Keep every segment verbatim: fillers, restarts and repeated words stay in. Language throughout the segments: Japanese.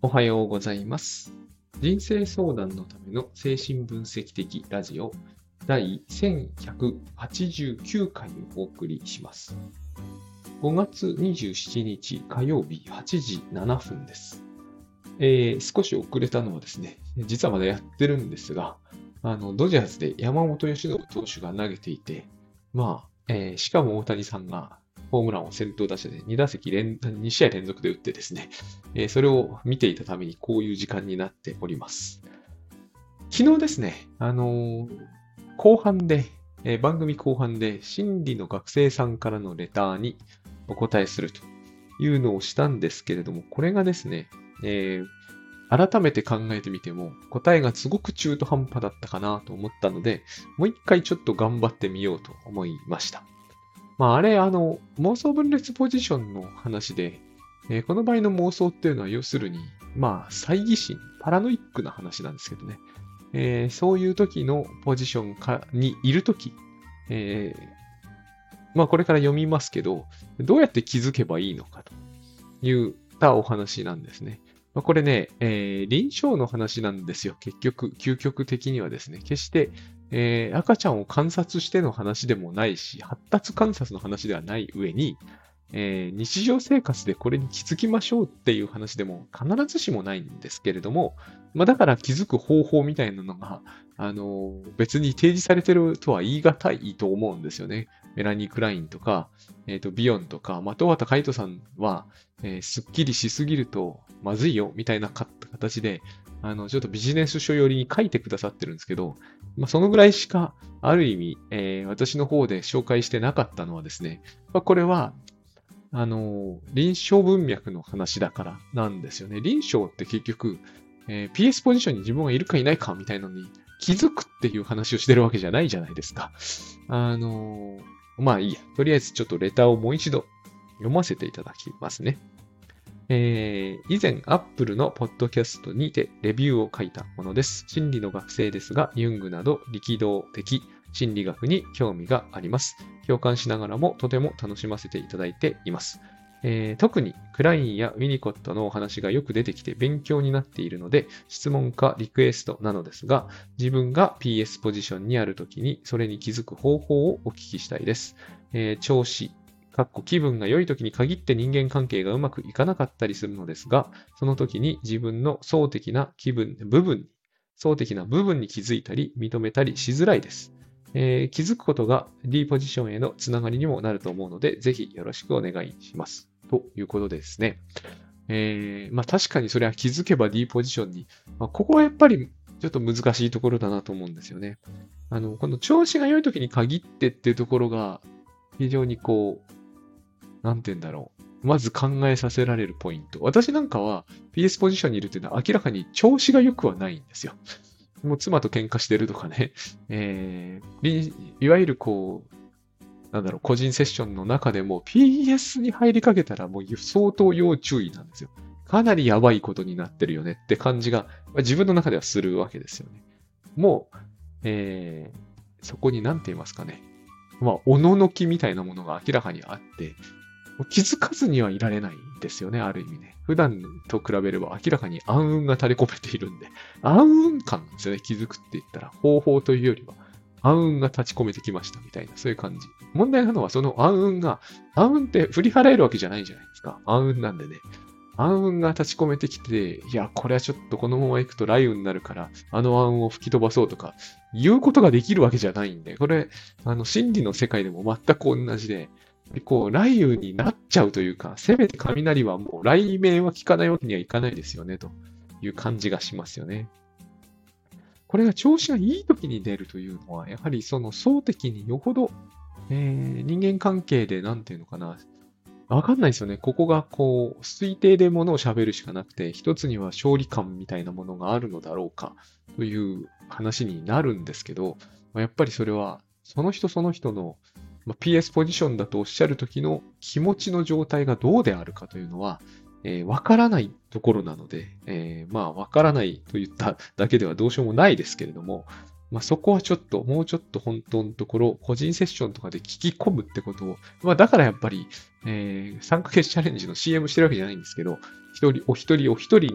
おはようございます。人生相談のための精神分析的ラジオ第せんひゃくはちじゅうきゅうかいをお送りします。ごがつにじゅうしちにち火曜日はちじななふんです。えー少し遅れたのはですね、実はまだやってるんですが、あのドジャースで山本由伸投手が投げていて、まあ、えーしかも大谷さんがホームランを先頭打者でに打席連、に試合連続で打ってですね、えーそれを見ていたためにこういう時間になっております。昨日ですね、あのー後半で、えー番組後半で心理の学生さんからのレターにお答えするというのをしたんですけれども、これがですね、えー改めて考えてみても答えがすごく中途半端だったかなと思ったので、もう一回ちょっと頑張ってみようと思いました。まあ、あれ、あの、妄想分裂ポジションの話で、えーこの場合の妄想っていうのは要するに、まあ、猜疑心、パラノイックな話なんですけどね。えーそういう時のポジションかにいる時、えーまあ、これから読みますけど、どうやって気づけばいいのかといったお話なんですね。まあ、これね、えー臨床の話なんですよ。結局、究極的にはですね。決して、えー赤ちゃんを観察しての話でもないし、発達観察の話ではない上に、えー日常生活でこれに気づきましょうっていう話でも必ずしもないんですけれども、まあ、だから気づく方法みたいなのが、あのー別に提示されてるとは言い難いと思うんですよね。メラニー・クラインとか、えっ、と、ビヨンとか、まあ、戸畑海人さんは、えーすっきりしすぎるとまずいよみたいなか形で、あの、ちょっとビジネス書寄りに書いてくださってるんですけど、まあ、そのぐらいしか、ある意味、えー私の方で紹介してなかったのはですね、まあ、これは、あの、臨床文脈の話だからなんですよね。臨床って結局、えー ピーエス ポジションに自分がいるかいないかみたいなのに気づくっていう話をしてるわけじゃないじゃないですか。あの、まあいいや。とりあえずちょっとレターをもう一度読ませていただきますね。えー以前、Apple のポッドキャストにてレビューを書いたものです。心理の学生ですが、ユングなど力道的心理学に興味があります。共感しながらもとても楽しませていただいています。えー特にクラインやウィニコットのお話がよく出てきて勉強になっているので、質問かリクエストなのですが、自分が ピーエス ポジションにあるときにそれに気づく方法をお聞きしたいです。えー調子、かっこ気分が良い時に限って人間関係がうまくいかなかったりするのですが、その時に自分の相的な気分、部分に、相的な部分に気づいたり認めたりしづらいです。えー気づくことが D ポジションへのつながりにもなると思うので、ぜひよろしくお願いします。ということでですね。えーまあ確かにそれは気づけば D ポジションに、まあ、ここはやっぱりちょっと難しいところだなと思うんですよね。あの、この調子が良い時に限ってっていうところが非常にこう、なんて言うんだろう。まず考えさせられるポイント。私なんかは ピーエス ポジションにいるっていうのは明らかに調子が良くはないんですよ。もう妻と喧嘩してるとかね。えー、いわゆるこう、なんだろう、個人セッションの中でも ピーエス に入りかけたらもう相当要注意なんですよ。かなりやばいことになってるよねって感じが自分の中ではするわけですよね。もう、えー、そこに何て言いますかね。まあ、おののきみたいなものが明らかにあって、気づかずにはいられないんですよね、ある意味ね。普段と比べれば明らかに暗雲が垂れ込めているんで、暗雲感なんですよね、気づくって言ったら。方法というよりは、暗雲が立ち込めてきましたみたいな、そういう感じ。問題なのはその暗雲が、暗雲って振り払えるわけじゃないじゃないですか。暗雲なんでね。暗雲が立ち込めてきて、いや、これはちょっとこのまま行くと雷雨になるから、あの暗雲を吹き飛ばそうとか、言うことができるわけじゃないんで、これ、あの、心理の世界でも全く同じで、こう、雷雨になっちゃうというか、せめて雷はもう雷鳴は聞かないわけにはいかないですよね、という感じがしますよね。これが調子がいい時に出るというのは、やはりその相敵によほど、えー人間関係でなんていうのかな、わかんないですよね。ここがこう、推定でものを喋るしかなくて、一つには勝利感みたいなものがあるのだろうか、という話になるんですけど、まあやっぱりそれは、その人その人の、まあ ピーエス ポジションだとおっしゃる時の気持ちの状態がどうであるかというのは、えーわからないところなので、えーまあ、わからないと言っただけではどうしようもないですけれども、まあ、そこはちょっと、もうちょっと本当のところ、個人セッションとかで聞き込むってことを、まあ、だからやっぱり、えー、さんかげつチャレンジの シーエム してるわけじゃないんですけど、一人、お一人お一人に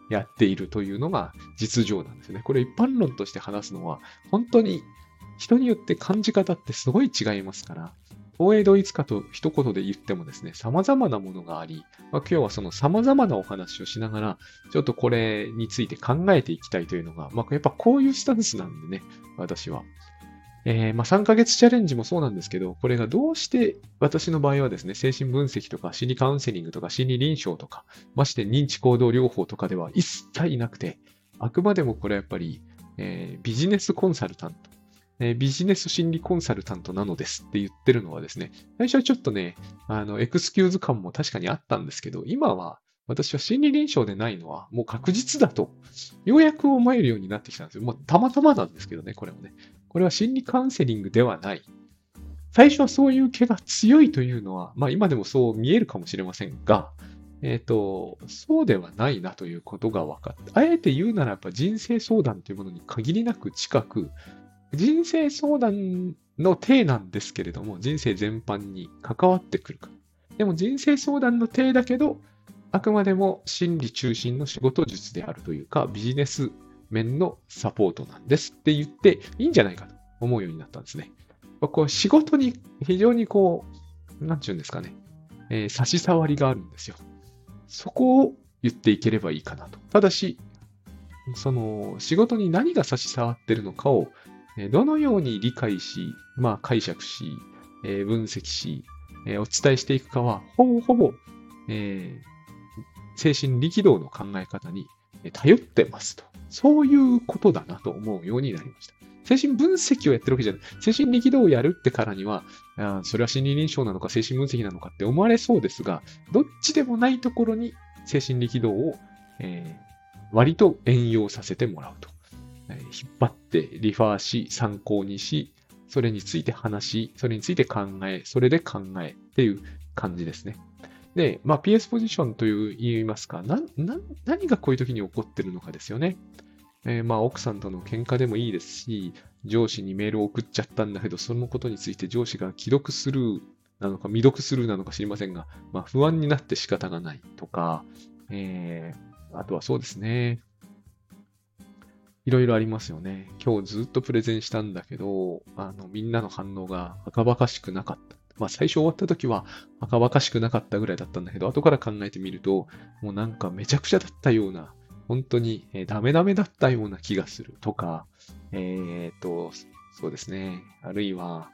やっているというのが実情なんですよね。これ一般論として話すのは、本当に人によって感じ方ってすごい違いますから、東映ドイツ化と一言で言ってもですね、様々なものがあり、まあ、今日はその様々なお話をしながら、ちょっとこれについて考えていきたいというのが、まあ、やっぱこういうスタンスなんでね、私は。えーまあ、さんかげつチャレンジもそうなんですけど、これがどうして私の場合はですね、精神分析とか心理カウンセリングとか心理臨床とか、まして認知行動療法とかでは一切なくて、あくまでもこれはやっぱり、えービジネスコンサルタント、えービジネス心理コンサルタントなのですって言ってるのはですね、最初はちょっとね、あの、エクスキューズ感も確かにあったんですけど、今は私は心理臨床でないのはもう確実だと、ようやく思えるようになってきたんですよ。もうたまたまなんですけどね、これもね。これは心理カウンセリングではない。最初はそういう気が強いというのは、まあ今でもそう見えるかもしれませんが、えっと、そうではないなということが分かって、あえて言うならやっぱ人生相談というものに限りなく近く、人生相談の体なんですけれども、人生全般に関わってくるか。でも人生相談の体だけど、あくまでも心理中心の仕事術であるというか、ビジネス面のサポートなんですって言っていいんじゃないかと思うようになったんですね。こう仕事に非常にこう、なんていうんですかね、えー差し障りがあるんですよ。そこを言っていければいいかなと。ただし、その仕事に何が差し障っているのかを、えーどのように理解し、まあ解釈し、えー分析し、えーお伝えしていくかは、ほぼほぼ、えー精神力道の考え方にえー頼ってますと。そういうことだなと思うようになりました。精神分析をやってるわけじゃない。精神力道をやるってからには、あーそれは心理臨床なのか精神分析なのかって思われそうですが、どっちでもないところに精神力道を、えー割と援用させてもらうと。えー引っ張ってリファーし、参考にし、それについて話し、それについて考え、それで考えっていう感じですね。で、まあ、ピーエス ポジションという言いますか、な、な、何がこういう時に起こってるのかですよね。えーまあ、奥さんとの喧嘩でもいいですし、上司にメールを送っちゃったんだけど、そのことについて上司が既読スルーなのか未読スルーなのか知りませんが、まあ、不安になって仕方がないとか、えーあとはそうですね。いろいろありますよね。今日ずっとプレゼンしたんだけど、あの、みんなの反応がバカバカしくなかった。まあ、最初終わった時はバカバカしくなかったぐらいだったんだけど、後から考えてみると、もうなんかめちゃくちゃだったような、本当に、えーダメダメだったような気がするとか、えーと、そうですね。あるいは、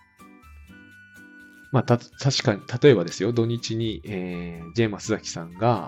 まあ、た、確かに、例えばですよ、土日に、えー、ジェーマスザキさんが、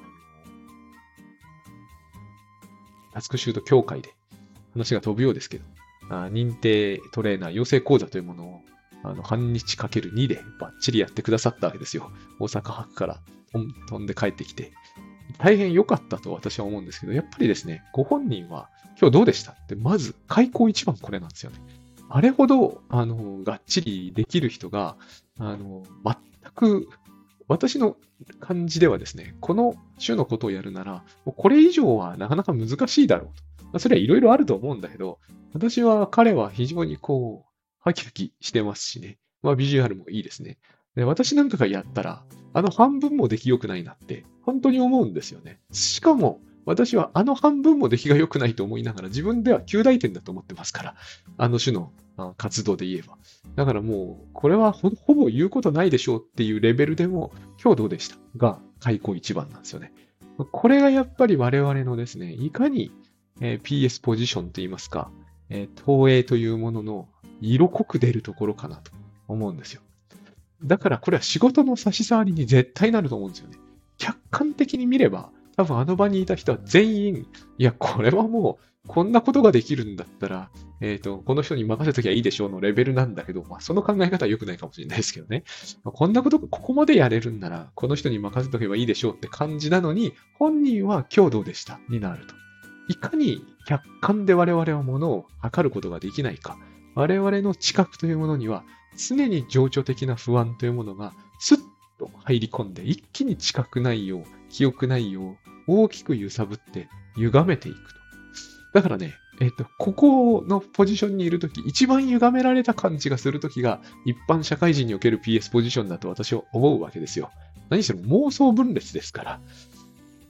タスクシュート協会で話が飛ぶようですけど、あ認定トレーナー養成講座というものをあの半日かけるにでバッチリやってくださったわけですよ。大阪博から飛んで帰ってきて。大変良かったと私は思うんですけど、やっぱりですね、ご本人は今日どうでしたって、まず開口一番これなんですよね。あれほど、あの、がっちりできる人が、あの、全く、私の感じではですね、この種のことをやるなら、もうこれ以上はなかなか難しいだろうと。まあ、それはいろいろあると思うんだけど、私は彼は非常にこう、ハキハキしてますしね。まあビジュアルもいいですね。で、私なんかがやったら、あの半分も出来良くないなって、本当に思うんですよね。しかも、私はあの半分も出来が良くないと思いながら、自分ではきゅう大点だと思ってますから、あの種のあ活動で言えば。だからもう、これはほほぼ言うことないでしょうっていうレベルでも、今日どうでしたが、開口一番なんですよね。これがやっぱり我々のですね、いかに、えー ピーエス ポジションといいますか、えー投影というものの色濃く出るところかなと思うんですよ。だからこれは仕事の差し障りに絶対なると思うんですよね。客観的に見れば、多分あの場にいた人は全員、いや、これはもう、こんなことができるんだったら、えっと、この人に任せときゃいいでしょうのレベルなんだけど、まあ、その考え方は良くないかもしれないですけどね。まあこんなこと、ここまでやれるんなら、この人に任せとけばいいでしょうって感じなのに、本人は今日どうでしたになると。いかに客観で我々はものを測ることができないか。我々の知覚というものには、常に情緒的な不安というものがスッと入り込んで、一気に知覚内容、記憶内容、大きく揺さぶって歪めていくと。だからね、えっと、ここのポジションにいるとき、一番歪められた感じがするときが、一般社会人における ピーエス ポジションだと私は思うわけですよ。何しろ妄想分裂ですから。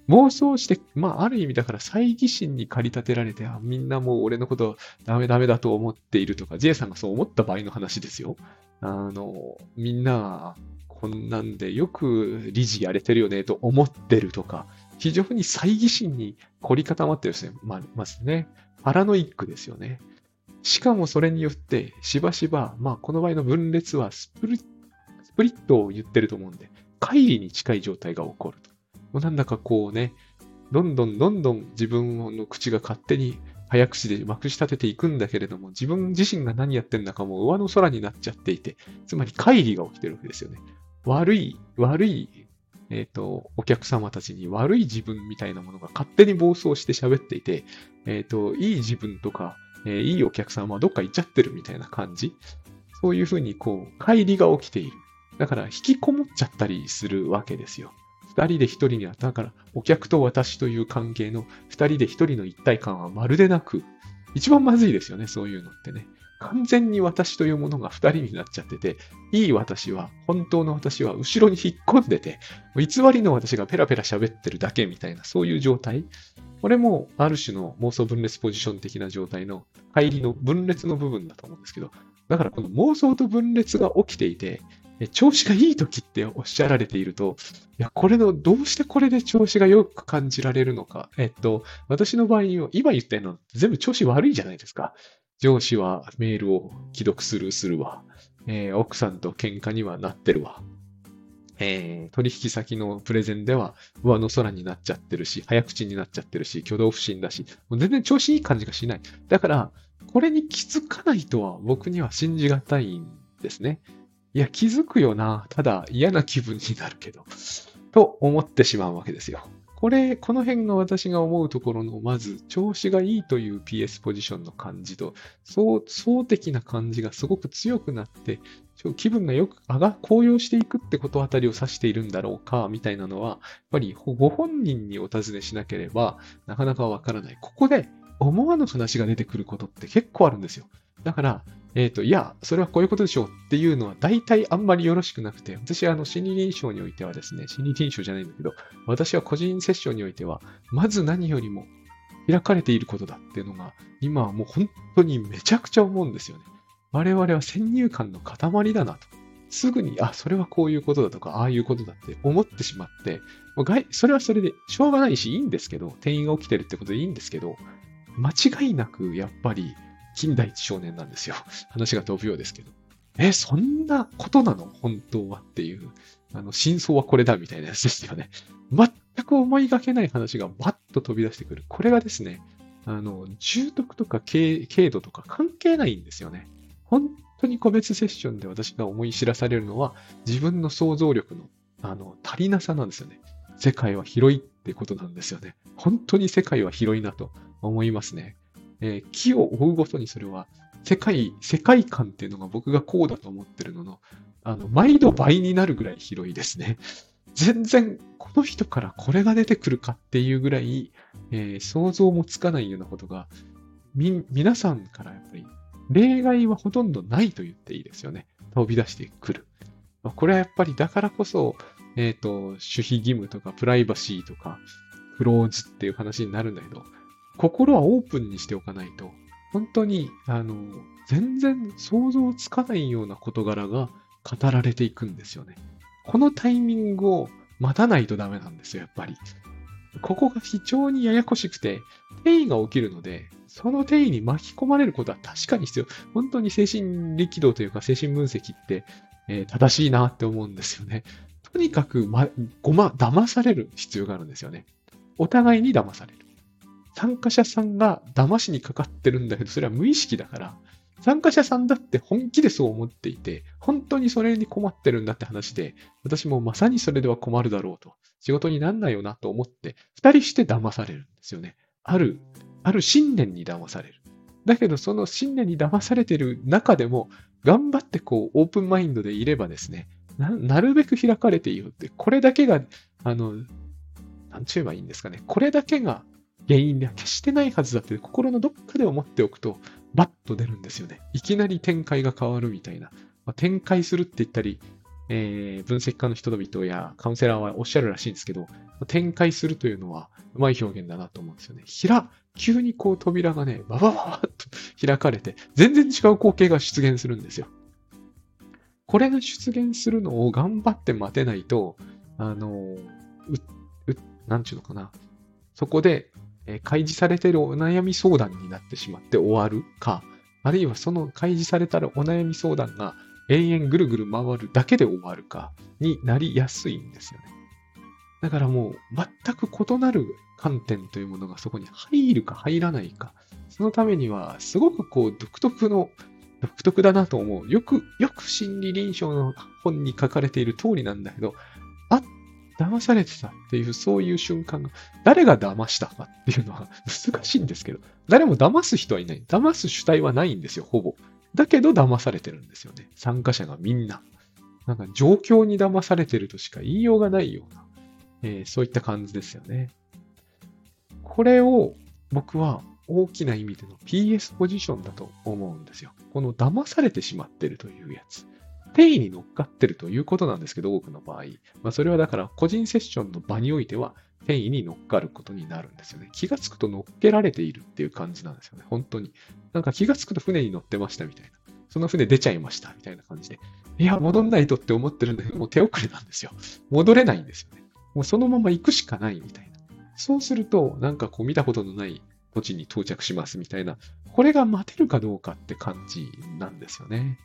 妄想して、まあ、ある意味だから猜疑心に駆り立てられて、あ、みんなもう俺のことダメダメだと思っているとか、J さんがそう思った場合の話ですよ。あの、みんな、こんなんでよく理事やれてるよねと思ってるとか、非常に猜疑心に凝り固まってるですね。まあ、まずね、パラノイックですよね。しかもそれによって、しばしば、まあ、この場合の分裂はスプリ、スプリットを言ってると思うんで、乖離に近い状態が起こると。もうなんだかこうね、どんどんどんどん自分の口が勝手に早口でまくし立てていくんだけれども、自分自身が何やってんだかもう上の空になっちゃっていて、つまり乖離が起きてるわけですよね。悪い、悪い、えっと、お客様たちに悪い自分みたいなものが勝手に暴走して喋っていて、えっと、いい自分とか、えーいいお客様はどっか行っちゃってるみたいな感じ。そういうふうにこう、乖離が起きている。だから引きこもっちゃったりするわけですよ。二人で一人には、だからお客と私という関係の二人で一人の一体感はまるでなく、一番まずいですよね、そういうのってね。完全に私というものが二人になっちゃってて、いい私は、本当の私は後ろに引っ込んでて、偽りの私がペラペラ喋ってるだけみたいな、そういう状態。これもある種の妄想分裂ポジション的な状態の乖離の分裂の部分だと思うんですけど、だからこの妄想と分裂が起きていて、え調子がいい時っておっしゃられていると、いや、これの、どうしてこれで調子がよく感じられるのか。えっと、私の場合は、今言ったの全部調子悪いじゃないですか。上司はメールを既読スルーするわ。えー奥さんと喧嘩にはなってるわ。えー取引先のプレゼンでは上の空になっちゃってるし、早口になっちゃってるし、挙動不審だし、もう全然調子いい感じがしない。だから、これに気づかないとは僕には信じがたいんですね。いや、気づくよな。ただ嫌な気分になるけど。と思ってしまうわけですよ。これ、この辺が私が思うところの、まず、調子がいいという ピーエス ポジションの感じと、そう、層的な感じがすごく強くなって、ちょ気分がよく上が、高揚していくってことあたりを指しているんだろうか、みたいなのは、やっぱりご本人にお尋ねしなければ、なかなかわからない。ここで思わぬ話が出てくることって結構あるんですよ。だから、えっと、いや、それはこういうことでしょうっていうのは大体あんまりよろしくなくて、私はあの心理臨床においてはですね、心理臨床じゃないんだけど、私は個人セッションにおいては、まず何よりも開かれていることだっていうのが、今はもう本当にめちゃくちゃ思うんですよね。我々は先入観の塊だなと。すぐに、あ、それはこういうことだとか、ああいうことだって思ってしまって、もう外それはそれでしょうがないしいいんですけど、転移が起きてるってことでいいんですけど、間違いなくやっぱり金田一少年なんですよ。話が飛ぶようですけど。え、そんなことなの本当はっていう。あの、真相はこれだみたいなやつですよね。全く思いがけない話がバッと飛び出してくる。これがですね、あの、重篤とか軽軽度とか関係ないんですよね。本当に個別セッションで私が思い知らされるのは、自分の想像力の、あの、足りなさなんですよね。世界は広いってことなんですよね。本当に世界は広いなと思いますね。えー木を追うごとにそれは、世界、世界観っていうのが僕がこうだと思ってるのの、あの、毎度倍になるぐらい広いですね。全然、この人からこれが出てくるかっていうぐらい、えー想像もつかないようなことが、み、皆さんからやっぱり、例外はほとんどないと言っていいですよね。飛び出してくる。まあこれはやっぱりだからこそ、えっと、守秘義務とかプライバシーとか、クローズっていう話になるんだけど、心はオープンにしておかないと、本当に、あの、全然想像つかないような事柄が語られていくんですよね。このタイミングを待たないとダメなんですよ、やっぱり。ここが非常にややこしくて、転移が起きるので、その転移に巻き込まれることは確かに必要。本当に精神力道というか精神分析って、えー正しいなって思うんですよね。とにかく、ま、ごま、騙される必要があるんですよね。お互いに騙される。参加者さんが騙しにかかってるんだけど、それは無意識だから、参加者さんだって本気でそう思っていて、本当にそれに困ってるんだって話で、私もまさにそれでは困るだろうと、仕事になんないよなと思って、二人して騙されるんですよね。ある、ある信念に騙される。だけど、その信念に騙されてる中でも、頑張ってこう、オープンマインドでいればですね、な、なるべく開かれていようって、これだけが、あの、なんちゅえばいいんですかね。これだけが原因では決してないはずだって心のどっかで思っておくと、バッと出るんですよね。いきなり展開が変わるみたいな。まあ、展開するって言ったり、 えー分析家の人々やカウンセラーはおっしゃるらしいんですけど、展開するというのはうまい表現だなと思うんですよね。ひら、急にこう扉がね、ババババッと開かれて、全然違う光景が出現するんですよ。これが出現するのを頑張って待てないと、あの、う、う、なんちゅうのかな。そこで、えー開示されているお悩み相談になってしまって終わるか、あるいはその開示されたらお悩み相談が永遠ぐるぐる回るだけで終わるかになりやすいんですよね。だからもう全く異なる観点というものがそこに入るか入らないか。そのためにはすごくこう独特の、独特だなと思う。よく、よく心理臨床の本に書かれている通りなんだけど、あ、騙されてたっていうそういう瞬間が、誰が騙したかっていうのは難しいんですけど、誰も騙す人はいない。騙す主体はないんですよ、ほぼ。だけど騙されてるんですよね。参加者がみんな。なんか状況に騙されてるとしか言いようがないような、えーそういった感じですよね。これを僕は大きな意味での ピーエス ポジションだと思うんですよ。この騙されてしまってるというやつ。定位に乗っかってるということなんですけど、多くの場合。まあ、それはだから個人セッションの場においては定位に乗っかることになるんですよね。気がつくと乗っけられているっていう感じなんですよね。本当に。なんか気がつくと船に乗ってましたみたいな。その船出ちゃいましたみたいな感じで。いや、戻んないとって思ってるんだけど、もう手遅れなんですよ。戻れないんですよね。もうそのまま行くしかないみたいな。そうすると、なんかこう見たことのない土地に到着しますみたいな。これが待てるかどうかって感じなんですよね。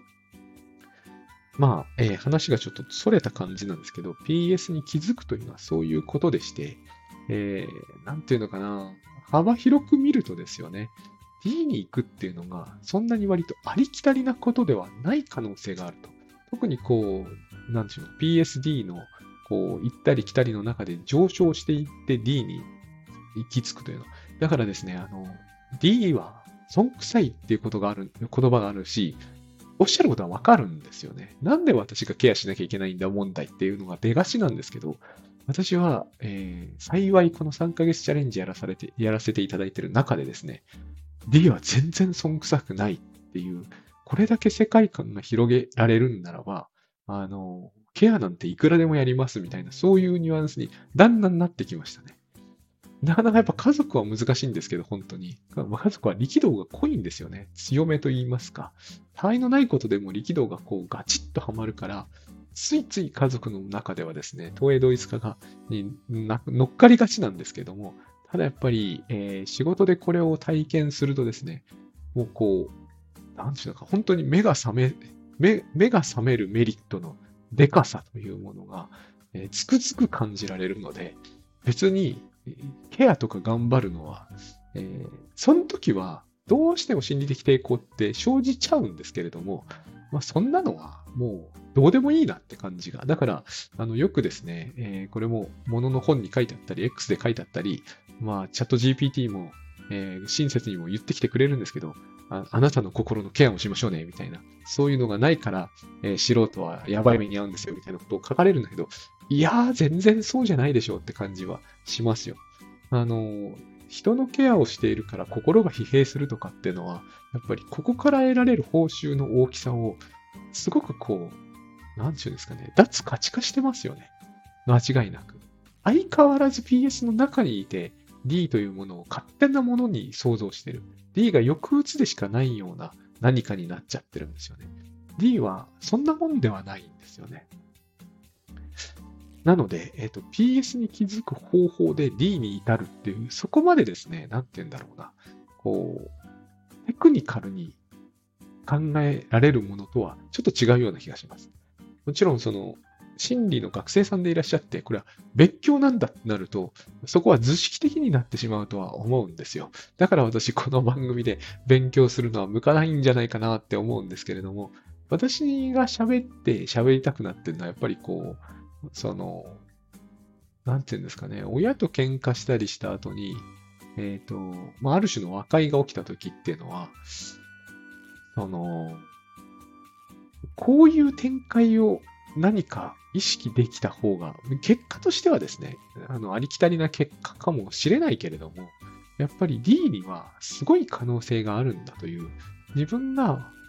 まあ、えー話がちょっと逸れた感じなんですけど、ピーエス に気づくというのはそういうことでして、えー、なんていうのかな、幅広く見るとですよね、D に行くっていうのが、そんなに割とありきたりなことではない可能性があると。特にこう、なんていうの、ピーエスディー の、こう、行ったり来たりの中で上昇していって D に行き着くというの。だからですね、あの、D は、損臭いっていうことがある、言葉があるし、おっしゃることはわかるんですよね。なんで私がケアしなきゃいけないんだ問題っていうのが出がちなんですけど、私は、えー幸いこのさんかげつチャレンジやらされて、やらせていただいている中でですね、D は全然損臭くないっていう、これだけ世界観が広げられるんならば、あの、ケアなんていくらでもやりますみたいな、そういうニュアンスにだんだんなってきましたね。なかなかやっぱ家族は難しいんですけど、本当に。まあ家族は力道が濃いんですよね。強めと言いますか。他愛のないことでも力道がこうガチッとはまるから、ついつい家族の中ではですね、東映同一化がにな乗っかりがちなんですけども、ただやっぱり、えー仕事でこれを体験するとですね、もうこう、なんていうのか、本当に目が覚め、目目が覚めるメリットのでかさというものが、えーつくづく感じられるので、別にえーケアとか頑張るのは、えーその時はどうしても心理的抵抗って生じちゃうんですけれども、まあ、そんなのはもうどうでもいいなって感じが。だから、あのよくですね、えーこれもものの本に書いてあったり、X で書いてあったり、まあ、チャット ジーピーティー も、えー親切にも言ってきてくれるんですけど、ああなたの心のケアをしましょうね、みたいな。そういうのがないから、えー素人はやばい目に遭うんですよ、みたいなことを書かれるんだけど、いやー、全然そうじゃないでしょうって感じはしますよ。あの、人のケアをしているから心が疲弊するとかっていうのは、やっぱりここから得られる報酬の大きさを、すごくこう、なんていうんですかね、脱価値化してますよね。間違いなく。相変わらず ピーエス の中にいて、D というものを勝手なものに想像してる。D が抑うつでしかないような何かになっちゃってるんですよね。D はそんなもんではないんですよね。なので、えっと、ピーエス に気づく方法で D に至るっていう、そこまでですね、なんて言うんだろうな。こう、テクニカルに考えられるものとはちょっと違うような気がします。もちろん、その、心理の学生さんでいらっしゃって、これは別教なんだってなると、そこは図式的になってしまうとは思うんですよ。だから私、この番組で勉強するのは向かないんじゃないかなって思うんですけれども、私が喋って喋りたくなってるのは、やっぱりこう、その、なんていうんですかね、親と喧嘩したりした後に、えっと、まあ、ある種の和解が起きた時っていうのは、その、こういう展開を何か意識できた方が、結果としてはですね、あの、ありきたりな結果かもしれないけれども、やっぱり D にはすごい可能性があるんだという、自分が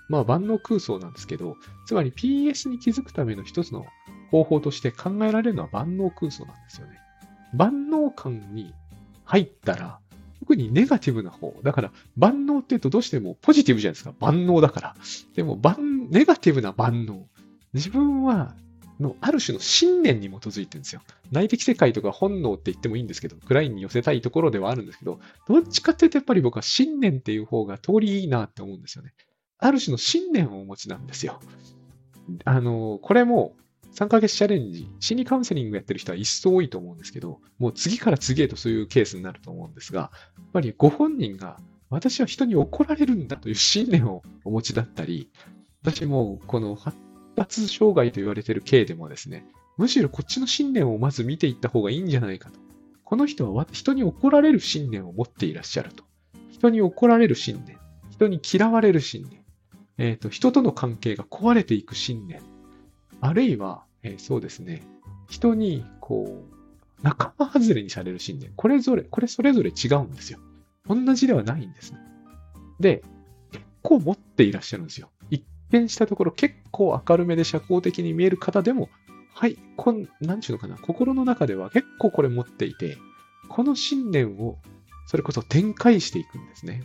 まあ万能空想なんですけど、つまり ピーエス に気づくための一つの方法として考えられるのは万能空想なんですよね。万能感に入ったら、特にネガティブな方。だから、万能って言うとどうしてもポジティブじゃないですか。万能だから。でも、万、ネガティブな万能。自分は、のある種の信念に基づいてるんですよ。内的世界とか本能って言ってもいいんですけど、クラインに寄せたいところではあるんですけど、どっちかっていうとやっぱり僕は信念っていう方が通りいいなって思うんですよね。ある種の信念をお持ちなんですよ。あの、これもさんかげつチャレンジ、心理カウンセリングやってる人は一層多いと思うんですけど、もう次から次へとそういうケースになると思うんですが、やっぱりご本人が私は人に怒られるんだという信念をお持ちだったり、私もこの発達障害と言われている系でもですね、むしろこっちの信念をまず見ていった方がいいんじゃないかと。この人は人に怒られる信念を持っていらっしゃると。人に怒られる信念。人に嫌われる信念。えっと、人との関係が壊れていく信念。あるいは、えーそうですね、人に、こう、仲間外れにされる信念。これぞれ、これそれぞれ違うんですよ。同じではないんですね。で、結構持っていらっしゃるんですよ。一見したところ結構明るめで社交的に見える方でも、はい、こん、なんちゅうのかな、心の中では結構これ持っていて、この信念を、それこそ展開していくんですね。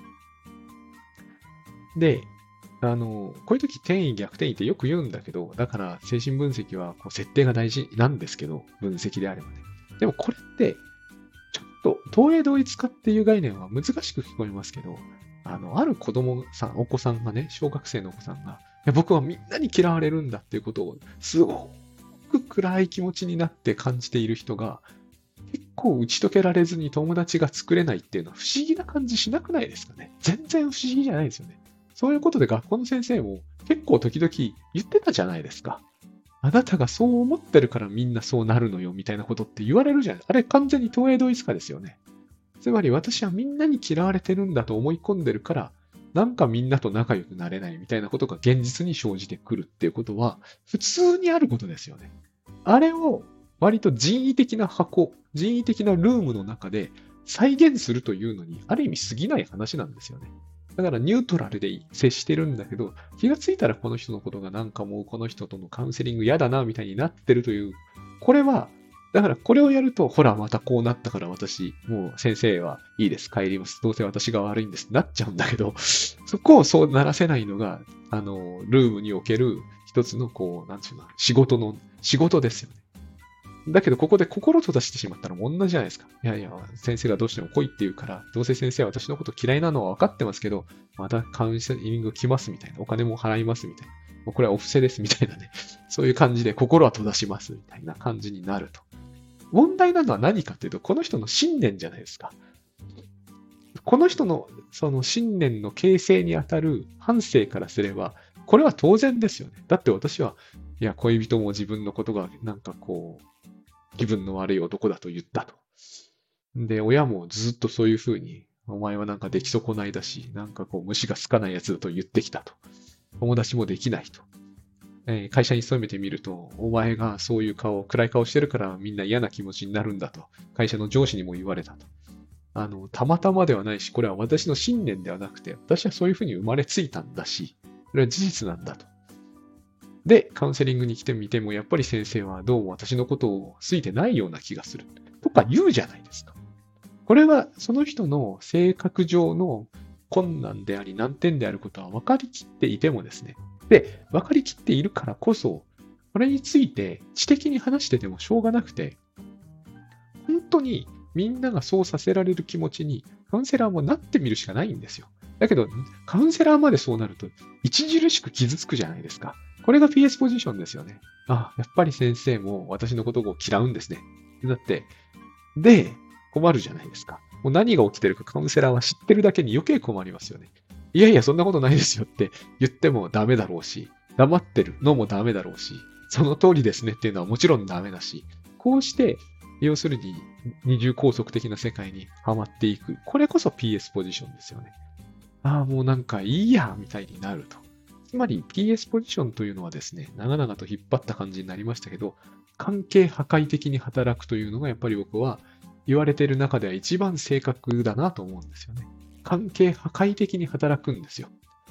で、あの、こういう時転移逆転移ってよく言うんだけど、だから精神分析はこう設定が大事なんですけど、分析であればね。でもこれって、ちょっと投影同一化っていう概念は難しく聞こえますけど、あの、ある子供さん、お子さんがね、小学生のお子さんが、いや僕はみんなに嫌われるんだっていうことを、すごく暗い気持ちになって感じている人が、結構打ち解けられずに友達が作れないっていうのは不思議な感じしなくないですかね。全然不思議じゃないですよね。そういうことで学校の先生も結構時々言ってたじゃないですか。あなたがそう思ってるからみんなそうなるのよみたいなことって言われるじゃない。あれ完全に投影同一化ですよね。つまり私はみんなに嫌われてるんだと思い込んでるから、なんかみんなと仲良くなれないみたいなことが現実に生じてくるっていうことは普通にあることですよね。あれを割と人為的な箱、人為的なルームの中で再現するというのにある意味過ぎない話なんですよね。だからニュートラルで接してるんだけど、気がついたらこの人のことがなんかもうこの人とのカウンセリング嫌だなみたいになってるという、これは、だからこれをやると、ほらまたこうなったから私、もう先生はいいです、帰ります。どうせ私が悪いんです、なっちゃうんだけど、そこをそうならせないのが、あの、ルームにおける一つのこう、なんていうの、仕事の、仕事ですよね。だけど、ここで心閉ざしてしまったらもう同じじゃないですか。いやいや、先生がどうしても来いって言うから、どうせ先生は私のこと嫌いなのは分かってますけど、またカウンセリング来ますみたいな。お金も払いますみたいな。もうこれはお布施ですみたいなね。そういう感じで心は閉ざしますみたいな感じになると。問題なのは何かっていうと、この人の信念じゃないですか。この人のその信念の形成にあたる反省からすれば、これは当然ですよね。だって私は、いや、恋人も自分のことがなんかこう、気分の悪い男だと言ったと。で、親もずっとそういうふうに、お前はなんか出来損ないだし、なんかこう虫がつかないやつだと言ってきたと。友達もできないと。えー会社に勤めてみると、お前がそういう顔、暗い顔してるからみんな嫌な気持ちになるんだと。会社の上司にも言われたと。あの、たまたまではないし、これは私の信念ではなくて、私はそういうふうに生まれついたんだし、それは事実なんだと。で、カウンセリングに来てみても、やっぱり先生はどうも私のことを好いてないような気がする。とか言うじゃないですか。これはその人の性格上の困難であり難点であることは分かりきっていてもですね。で、分かりきっているからこそ、これについて知的に話しててもしょうがなくて、本当にみんながそうさせられる気持ちにカウンセラーもなってみるしかないんですよ。だけど、カウンセラーまでそうなると著しく傷つくじゃないですか。これが ピーエス ポジションですよね。あ、やっぱり先生も私のことを嫌うんですね。だって、で、困るじゃないですか。もう何が起きてるかカウンセラーは知ってるだけに余計困りますよね。いやいや、そんなことないですよって言ってもダメだろうし、黙ってるのもダメだろうし、その通りですねっていうのはもちろんダメだし、こうして、要するに二重拘束的な世界にはまっていく。これこそ ピーエス ポジションですよね。ああ、もうなんかいいや、みたいになると。つまり ピーエス ポジションというのはですね、長々と引っ張った感じになりましたけど、関係破壊的に働くというのがやっぱり僕は言われている中では一番正確だなと思うんですよね。関係破壊的に働くんですよ。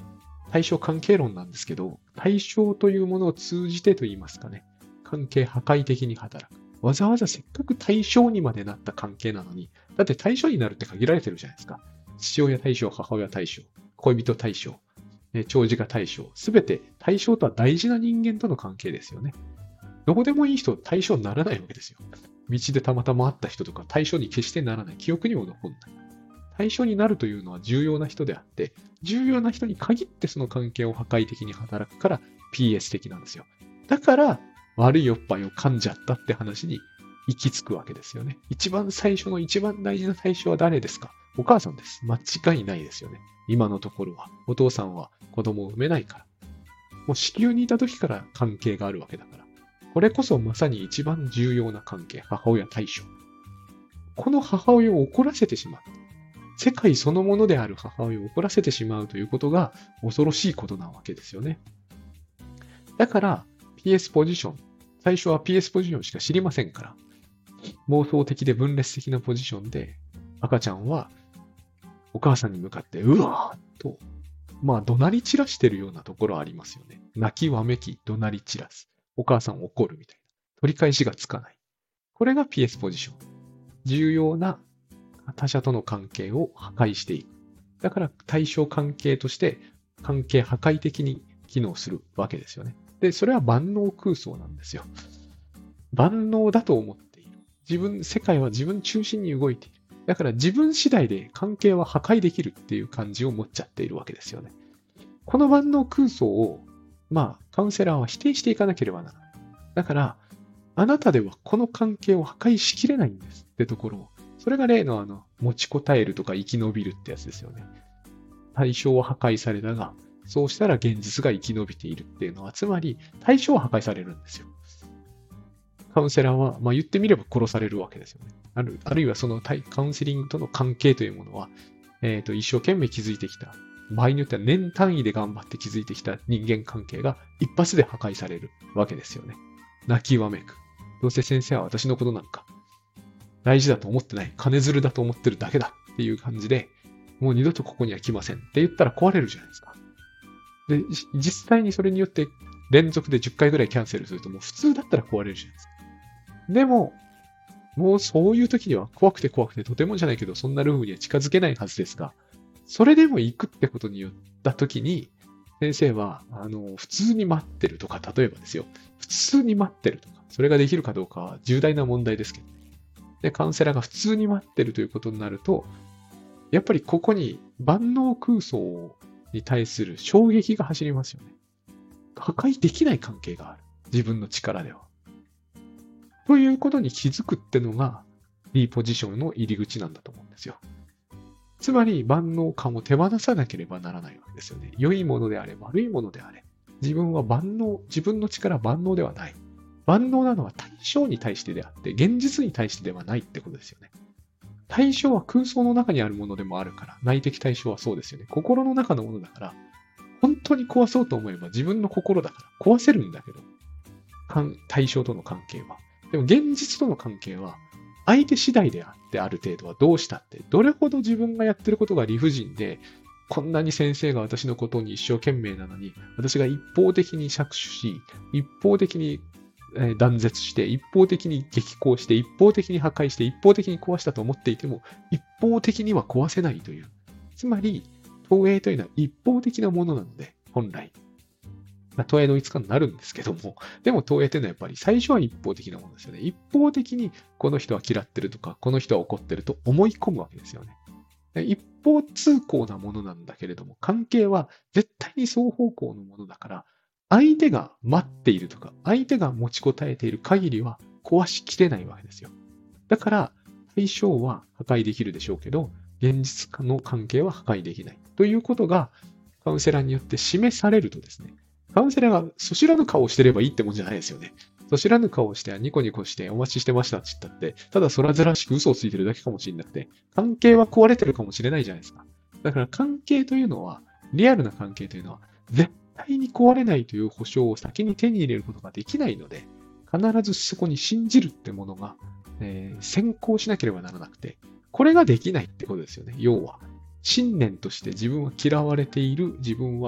対象関係論なんですけど、対象というものを通じてと言いますかね、関係破壊的に働く。わざわざせっかく対象にまでなった関係なのに、だって対象になるって限られてるじゃないですか。父親対象、母親対象、恋人対象、長寿が対象、すべて対象とは大事な人間との関係ですよね。どこでもいい人対象にならないわけですよ。道でたまたま会った人とか対象に決してならない。記憶にも残んない。対象になるというのは重要な人であって、重要な人に限ってその関係を破壊的に働くから ピーエス 的なんですよ。だから、悪いおっぱいを噛んじゃったって話に行き着くわけですよね。一番最初の一番大事な対象は誰ですか？お母さんです。間違いないですよね。今のところは。お父さんは子供を産めないから。もう子宮にいた時から関係があるわけだから。これこそまさに一番重要な関係。母親対象。この母親を怒らせてしまう。世界そのものである母親を怒らせてしまうということが恐ろしいことなわけですよね。だから、ピーエス ポジション。最初は ピーエス ポジションしか知りませんから。妄想的で分裂的なポジションで、赤ちゃんはお母さんに向かって、うわーと、まあ、怒鳴り散らしてるようなところありますよね。泣きわめき、怒鳴り散らす。お母さん怒るみたいな。取り返しがつかない。これが ピーエス ポジション。重要な他者との関係を破壊していく。だから対象関係として関係破壊的に機能するわけですよね。で、それは万能空想なんですよ。万能だと思っている。自分、世界は自分中心に動いている。だから自分次第で関係は破壊できるっていう感じを持っちゃっているわけですよね。この万能空想を、まあ、カウンセラーは否定していかなければならない。だから、あなたではこの関係を破壊しきれないんですってところを、それが例のあの、持ちこたえるとか生き延びるってやつですよね。対象は破壊されたが、そうしたら現実が生き延びているっていうのは、つまり対象は破壊されるんですよ。カウンセラーは、まあ、言ってみれば殺されるわけですよね。ある、あるいはそのカウンセリングとの関係というものは、えっと、一生懸命築いてきた。場合によっては年単位で頑張って築いてきた人間関係が一発で破壊されるわけですよね。泣きわめく。どうせ先生は私のことなんか大事だと思ってない。金づるだと思ってるだけだっていう感じで、もう二度とここには来ませんって言ったら壊れるじゃないですか。で、実際にそれによって連続でじゅっかいぐらいキャンセルするともう普通だったら壊れるじゃないですか。でも、もうそういう時には怖くて怖くてとてもじゃないけど、そんなルームには近づけないはずですが、それでも行くってことによった時に、先生は、あの、普通に待ってるとか、例えばですよ。普通に待ってるとか、それができるかどうかは重大な問題ですけど。で、カウンセラーが普通に待ってるということになると、やっぱりここに万能空想に対する衝撃が走りますよね。破壊できない関係がある。自分の力では。ということに気づくってのが D ポジションの入り口なんだと思うんですよ。つまり万能感を手放さなければならないわけですよね。良いものであれ、悪いものであれ。自分は万能、自分の力は万能ではない。万能なのは対象に対してであって、現実に対してではないってことですよね。対象は空想の中にあるものでもあるから、内的対象はそうですよね。心の中のものだから、本当に壊そうと思えば自分の心だから壊せるんだけど、対象との関係は。でも現実との関係は、相手次第であってある程度はどうしたって、どれほど自分がやってることが理不尽で、こんなに先生が私のことに一生懸命なのに、私が一方的に搾取し、一方的に断絶して、一方的に激高して、一方的に破壊して、一方的に壊したと思っていても、一方的には壊せないという。つまり、投影というのは一方的なものなので、本来。まあ、投影のいつかになるんですけども、でも投影というのはやっぱり最初は一方的なものですよね。一方的にこの人は嫌ってるとか、この人は怒ってると思い込むわけですよね。一方通行なものなんだけれども、関係は絶対に双方向のものだから、相手が待っているとか、相手が持ちこたえている限りは壊しきれないわけですよ。だから、対象は破壊できるでしょうけど、現実の関係は破壊できない。ということが、カウンセラーによって示されるとですね、カウンセラーがそしらぬ顔をしてればいいってもんじゃないですよね。そしらぬ顔をしてニコニコしてお待ちしてましたって言ったって、ただ空ずらしく嘘をついてるだけかもしれなくて、関係は壊れてるかもしれないじゃないですか。だから関係というのは、リアルな関係というのは、絶対に壊れないという保証を先に手に入れることができないので、必ずそこに信じるってものが、えー、先行しなければならなくて、これができないってことですよね。要は、信念として自分は嫌われている、自分は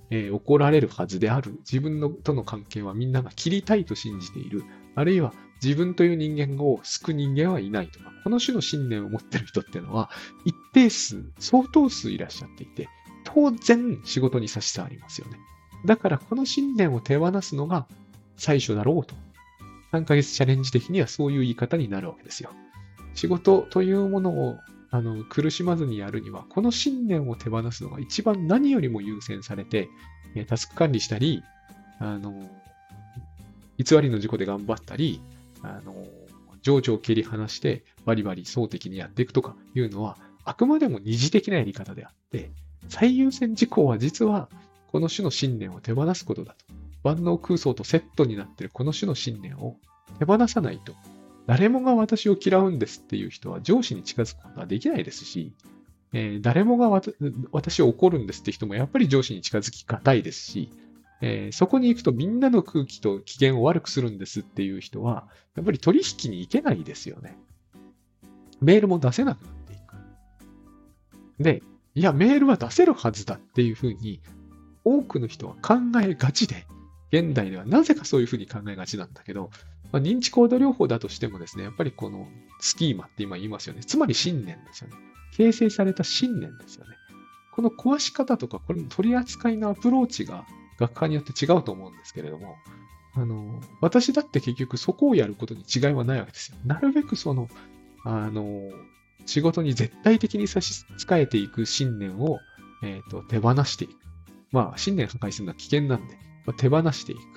えー怒られるはずである自分のとの関係はみんなが切りたいと信じている。あるいは自分という人間を救う人間はいないとか、この種の信念を持っている人っていうのは一定数、相当数いらっしゃっていて、当然仕事に差し障りますよね。だからこの信念を手放すのが最初だろうと。さんかげつチャレンジ的にはそういう言い方になるわけですよ。仕事というものをあの苦しまずにやるには、この信念を手放すのが一番何よりも優先されて、えタスク管理したり、あの、偽りの事故で頑張ったり、あの、情緒を切り離してバリバリ総的にやっていくとかいうのは、あくまでも二次的なやり方であって、最優先事項は実はこの種の信念を手放すことだと。万能空想とセットになっているこの種の信念を手放さないと、誰もが私を嫌うんですっていう人は上司に近づくことはできないですし、えー誰もがわた私を怒るんですって人もやっぱり上司に近づきがたいですし、えーそこに行くとみんなの空気と機嫌を悪くするんですっていう人は、やっぱり取引に行けないですよね。メールも出せなくなっていく。で、いや、メールは出せるはずだっていうふうに、多くの人は考えがちで、現代ではなぜかそういうふうに考えがちなんだけど、まあ、認知行動療法だとしてもですね、やっぱりこのスキーマって今言いますよね。つまり信念ですよね。形成された信念ですよね。この壊し方とか、これの取り扱いのアプローチが学科によって違うと思うんですけれども、あの、私だって結局そこをやることに違いはないわけですよ。なるべくその、あの、仕事に絶対的に差し支えていく信念を、えーと、手放していく。まあ、信念破壊するのは危険なんで、まあ、手放していく。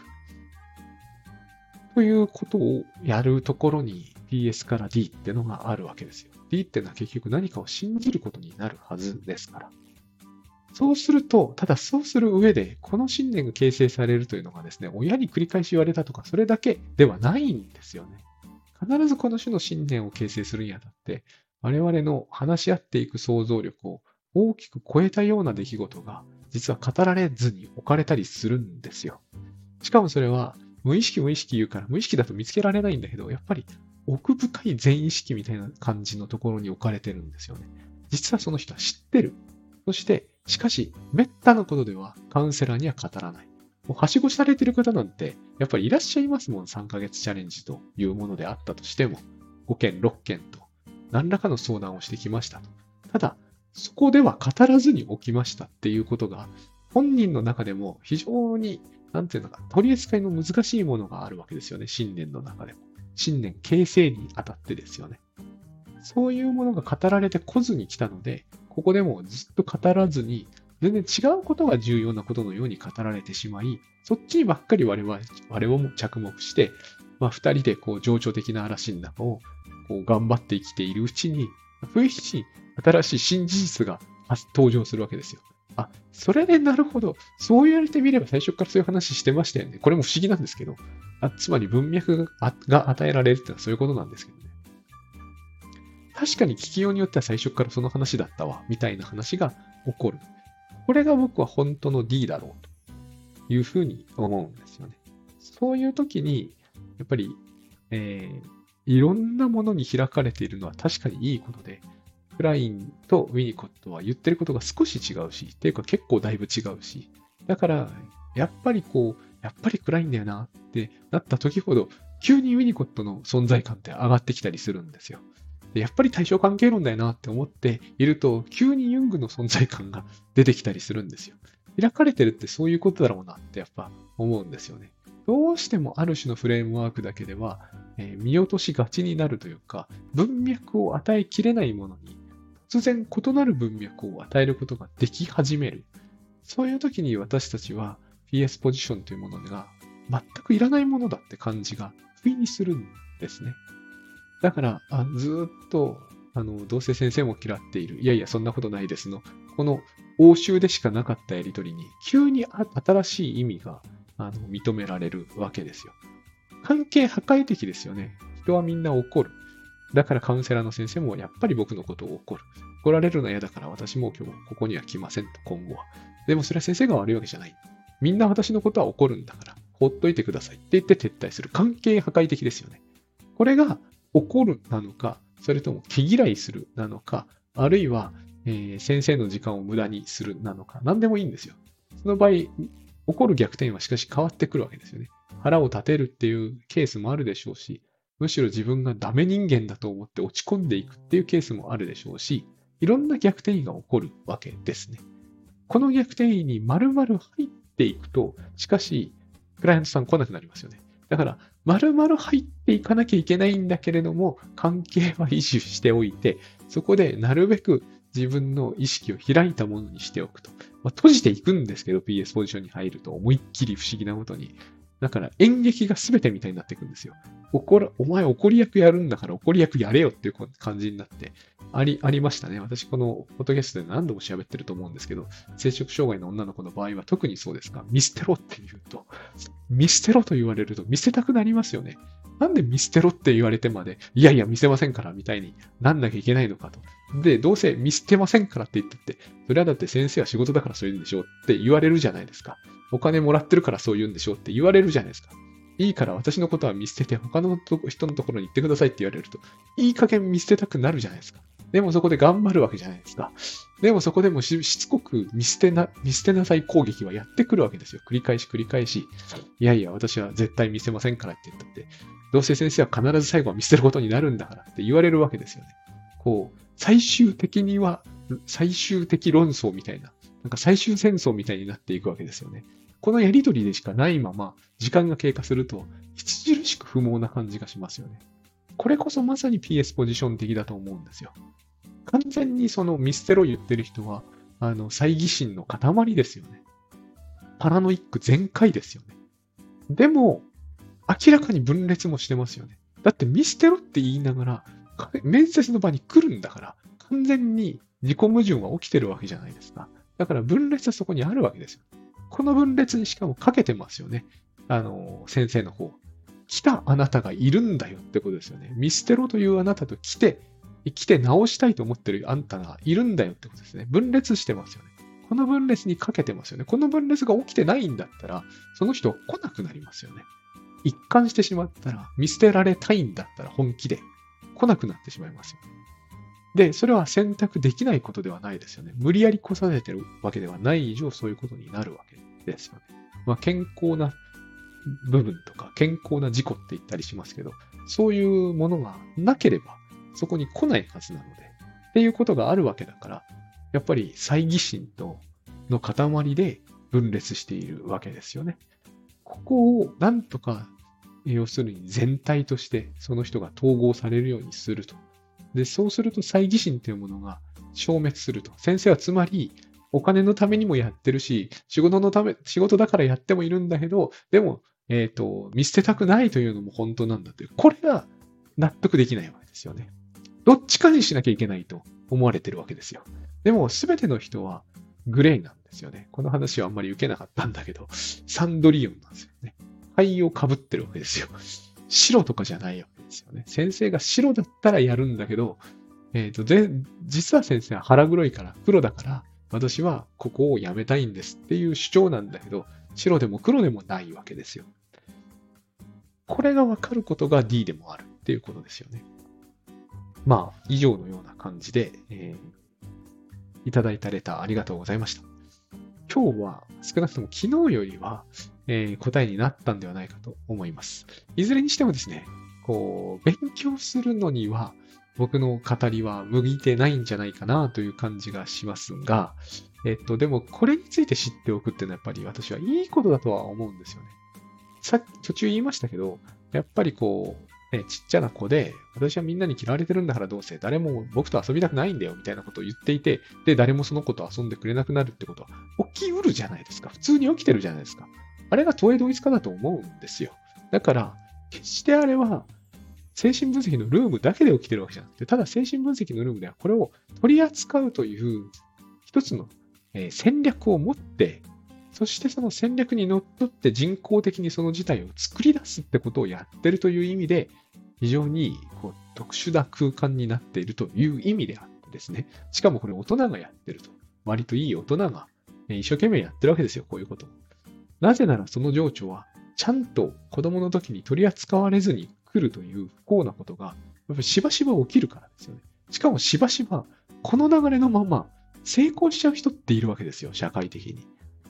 ということをやるところに ピーエス から D ってのがあるわけですよ。D ってのは結局何かを信じることになるはずですから。そうすると、ただそうする上で、この信念が形成されるというのがですね、親に繰り返し言われたとか、それだけではないんですよね。必ずこの種の信念を形成するにあたって、我々の話し合っていく想像力を大きく超えたような出来事が、実は語られずに置かれたりするんですよ。しかもそれは、無意識無意識言うから、無意識だと見つけられないんだけど、やっぱり奥深い全意識みたいな感じのところに置かれてるんですよね。実はその人は知ってる。そして、しかし、滅多なことではカウンセラーには語らない。もうはしごされている方なんて、やっぱりいらっしゃいますもん。さんかげつチャレンジというものであったとしても、ごけん、ろっけんと、何らかの相談をしてきましたと。ただ、そこでは語らずに起きましたっていうことが、本人の中でも非常に、なんていうのか、取り扱いの難しいものがあるわけですよね。信念の中でも。信念形成にあたってですよね。そういうものが語られてこずに来たので、ここでもずっと語らずに、全然違うことが重要なことのように語られてしまい、そっちにばっかり我々我々も着目して、まあ、二人でこう情緒的な嵐の中をこう頑張って生きているうちに、不意に新しい新事実が登場するわけですよ。あ、それでなるほど。そう言われてみれば最初からそういう話してましたよね。これも不思議なんですけど。あつまり文脈がが与えられるってのはそういうことなんですけどね。確かに聞きようによっては最初からその話だったわ、みたいな話が起こる。これが僕は本当の D だろうというふうに思うんですよね。そういう時に、やっぱり、えー、いろんなものに開かれているのは確かにいいことで、クラインとウィニコットは言ってることが少し違うし、っていうか結構だいぶ違うし、だから、やっぱりこう、やっぱりクラインだよなってなった時ほど、急にウィニコットの存在感って上がってきたりするんですよ。でやっぱり対象関係論だよなって思っていると、急にユングの存在感が出てきたりするんですよ。開かれてるってそういうことだろうなってやっぱ思うんですよね。どうしてもある種のフレームワークだけでは、えー見落としがちになるというか、文脈を与えきれないものに、突然異なる文脈を与えることができ始める。そういう時に私たちは ピーエス ポジションというものが全くいらないものだって感じが不意にするんですね。だから、あずーっと、あの、どうせ先生も嫌っている。いやいや、そんなことないですの。この応酬でしかなかったやりとりに、急にあ新しい意味があの認められるわけですよ。関係破壊的ですよね。人はみんな怒る。だからカウンセラーの先生もやっぱり僕のことを怒る。怒られるのは嫌だから私も今日ここには来ませんと、今後は。でもそれは先生が悪いわけじゃない。みんな私のことは怒るんだから、ほっといてくださいって言って撤退する。関係破壊的ですよね。これが怒るなのか、それとも毛嫌いするなのか、あるいは、えー先生の時間を無駄にするなのか、何でもいいんですよ。 その場合、起こる逆転はしかし変わってくるわけですよね。腹を立てるっていうケースもあるでしょうし、むしろ自分がダメ人間だと思って落ち込んでいくっていうケースもあるでしょうし、いろんな逆転が起こるわけですね。この逆転に丸々入っていくと、しかし、クライアントさん来なくなりますよね。だから、丸々入っていかなきゃいけないんだけれども、関係は維持しておいて、そこでなるべく自分の意識を開いたものにしておくと。まあ、閉じていくんですけど、ピーエス ポジションに入ると思いっきり不思議なことに。だから演劇が全てみたいになっていくんですよ。怒らお前怒り役やるんだから怒り役やれよっていう感じになって、あり、ありましたね。私このポッドキャストで何度も喋ってると思うんですけど、生殖障害の女の子の場合は特にそうですが、見捨てろって言うと、見捨てろと言われると見せたくなりますよね。なんで見捨てろって言われてまで、いやいや見せませんからみたいになんなきゃいけないのかと。で、どうせ見捨てませんからって言ったって、それはだって先生は仕事だからそう言うんでしょって言われるじゃないですか。お金もらってるからそう言うんでしょって言われるじゃないですか。いいから私のことは見捨てて他の人のところに行ってくださいって言われると、いい加減見捨てたくなるじゃないですか。でもそこで頑張るわけじゃないですか。でもそこでもしつこく見捨てな、見捨てなさい攻撃はやってくるわけですよ。繰り返し繰り返し。いやいや、私は絶対見せませんからって言ったって、どうせ先生は必ず最後は見捨てることになるんだからって言われるわけですよね。こう、最終的には、最終的論争みたいな、なんか最終戦争みたいになっていくわけですよね。このやりとりでしかないまま、時間が経過すると、著しく不毛な感じがしますよね。これこそまさに ピーエス ポジション的だと思うんですよ。完全にその見捨てろ言ってる人は、あの、猜疑心の塊ですよね。パラノイック全開ですよね。でも、明らかに分裂もしてますよね。だって見捨てろって言いながら、面接の場に来るんだから、完全に自己矛盾は起きてるわけじゃないですか。だから分裂はそこにあるわけですよ。この分裂にしかもかけてますよね。あの、先生の方。来たあなたがいるんだよってことですよね。見捨てろというあなたと来て、来て直したいと思ってるあんたがいるんだよってことですね。分裂してますよね。この分裂にかけてますよね。この分裂が起きてないんだったら、その人は来なくなりますよね。一貫してしまったら、見捨てられたいんだったら本気で来なくなってしまいますよね。で、それは選択できないことではないですよね。無理やり来させてるわけではない以上、そういうことになるわけですよね。まあ、健康な部分とか、健康な事故って言ったりしますけど、そういうものがなければ、そこに来ないはずなので、っていうことがあるわけだから、やっぱり猜疑心との塊で分裂しているわけですよね。ここをなんとか、要するに全体としてその人が統合されるようにすると。で、そうすると猜疑心というものが消滅すると。先生はつまりお金のためにもやってるし、仕事のため、仕事だからやってもいるんだけど、でも、えっと、見捨てたくないというのも本当なんだという。これが納得できないわけですよね。どっちかにしなきゃいけないと思われてるわけですよ。でも、すべての人はグレーなんですよね。この話はあんまり受けなかったんだけど、サンドリオンなんですよね。灰を被ってるわけですよ。白とかじゃないわけですよね。先生が白だったらやるんだけど、えっと、で、実は先生は腹黒いから、黒だから、私はここをやめたいんですっていう主張なんだけど、白でも黒でもないわけですよ。これがわかることが D でもあるっていうことですよね。まあ、以上のような感じで、えー、いただいたレターありがとうございました。今日は少なくとも昨日よりは、えー、答えになったんではないかと思います。いずれにしてもですね、こう、勉強するのには僕の語りは向いてないんじゃないかなという感じがしますが、えっと、でもこれについて知っておくっていうのはやっぱり私はいいことだとは思うんですよね。さっき途中言いましたけど、やっぱりこう、ね、ちっちゃな子で、私はみんなに嫌われてるんだからどうせ誰も僕と遊びたくないんだよみたいなことを言っていて、で、誰もその子と遊んでくれなくなるってことは起きうるじゃないですか。普通に起きてるじゃないですか。あれが投影同一化だと思うんですよ。だから、決してあれは精神分析のルームだけで起きてるわけじゃなくて、ただ精神分析のルームではこれを取り扱うという一つの戦略を持って、そしてその戦略にのっとって人工的にその事態を作り出すってことをやってるという意味で、非常にこう特殊な空間になっているという意味であってですね。しかもこれ大人がやってると。割といい大人が一生懸命やってるわけですよ、こういうこと。なぜならその情緒はちゃんと子供の時に取り扱われずに来るという不幸なことが、やっぱりしばしば起きるからですよね。しかもしばしばこの流れのまま成功しちゃう人っているわけですよ、社会的に。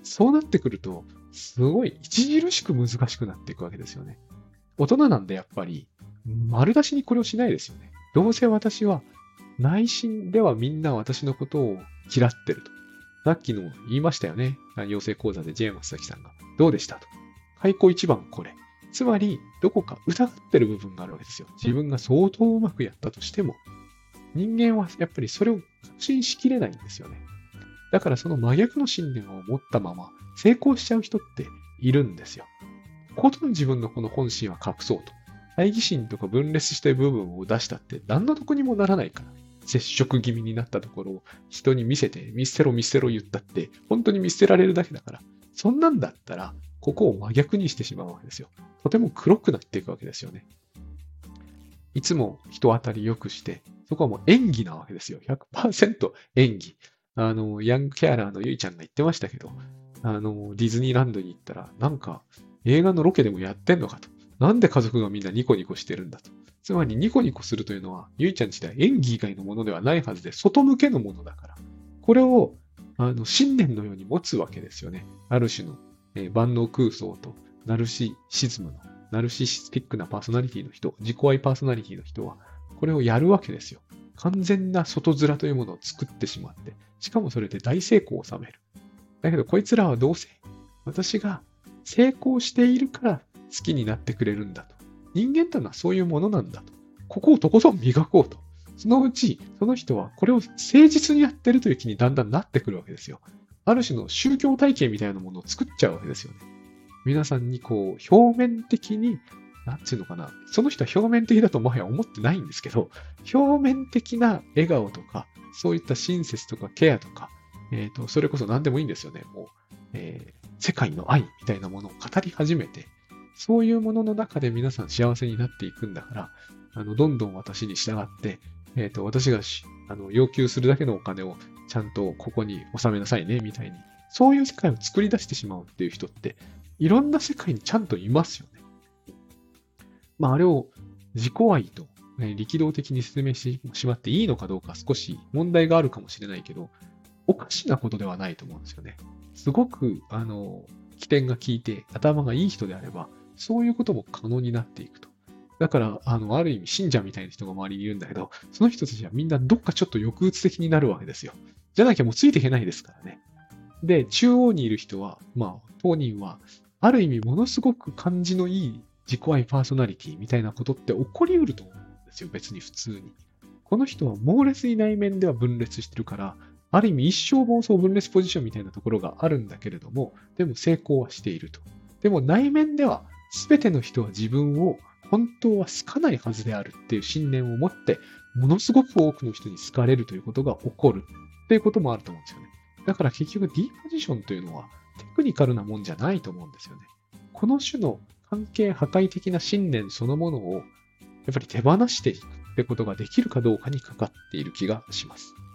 そうなってくると、すごい著しく難しくなっていくわけですよね。大人なんでやっぱり、丸出しにこれをしないですよね。どうせ私は、内心ではみんな私のことを嫌ってると。さっきの言いましたよね。養成講座でジェームス崎さんが。どうでしたと。開口一番これ。つまり、どこか疑ってる部分があるわけですよ。自分が相当うまくやったとしても、人間はやっぱりそれを確信しきれないんですよね。だからその真逆の信念を持ったまま成功しちゃう人っているんですよ。ことん自分のこの本心は隠そうと。猜疑心とか分裂したい部分を出したって何の得にもならないから。接触気味になったところを人に見せて、見捨てろ見捨てろ言ったって、本当に見捨てられるだけだから。そんなんだったら、ここを真逆にしてしまうわけですよ。とても黒くなっていくわけですよね。いつも人当たり良くして、そこはもう演技なわけですよ。ひゃくパーセント 演技。あの、ヤングキャラーのゆいちゃんが言ってましたけど、あの、ディズニーランドに行ったら、なんか映画のロケでもやってんのかと。なんで家族がみんなニコニコしてるんだと。つまりニコニコするというのは、ゆいちゃん自体演技以外のものではないはずで、外向けのものだから。これを、あの、信念のように持つわけですよね。ある種の、えー万能空想とナルシシズムの、ナルシスティックなパーソナリティの人、自己愛パーソナリティの人は、これをやるわけですよ。完全な外面というものを作ってしまって、しかもそれで大成功を収める。だけどこいつらはどうせ、私が成功しているから好きになってくれるんだと。人間というのはそういうものなんだと。ここをとことん磨こうと。そのうち、その人はこれを誠実にやってるという気にだんだんなってくるわけですよ。ある種の宗教体系みたいなものを作っちゃうわけですよね。皆さんにこう、表面的に、なんていうのかな。その人は表面的だともはや思ってないんですけど、表面的な笑顔とか、そういった親切とかケアとか、えっと、それこそ何でもいいんですよね。もう、えー世界の愛みたいなものを語り始めて、そういうものの中で皆さん幸せになっていくんだから、あの、どんどん私に従って、えっと、私がしあの要求するだけのお金をちゃんとここに納めなさいね、みたいに、そういう世界を作り出してしまうっていう人って、いろんな世界にちゃんといますよね。まあ、あれを自己愛と、ね、力道的に説明してしまっていいのかどうか少し問題があるかもしれないけど、おかしなことではないと思うんですよね。すごく、あの、起点が効いて頭がいい人であれば、そういうことも可能になっていくと。だから、あの、ある意味信者みたいな人が周りにいるんだけど、その人たちはみんなどっかちょっと抑うつ的になるわけですよ。じゃなきゃもうついていけないですからね。で、中央にいる人は、まあ、当人は、ある意味ものすごく感じのいい自己愛パーソナリティみたいなことって起こりうると思うんですよ、別に普通に。この人は猛烈に内面では分裂してるから、ある意味一生妄想分裂ポジションみたいなところがあるんだけれども、でも成功はしていると。でも内面では全ての人は自分を本当は好かないはずであるっていう信念を持って、ものすごく多くの人に好かれるということが起こるっていうこともあると思うんですよね。だから結局 D ポジションというのはテクニカルなもんじゃないと思うんですよね。この種の関係破壊的な信念そのものをやっぱり手放していくってことができるかどうかにかかっている気がします。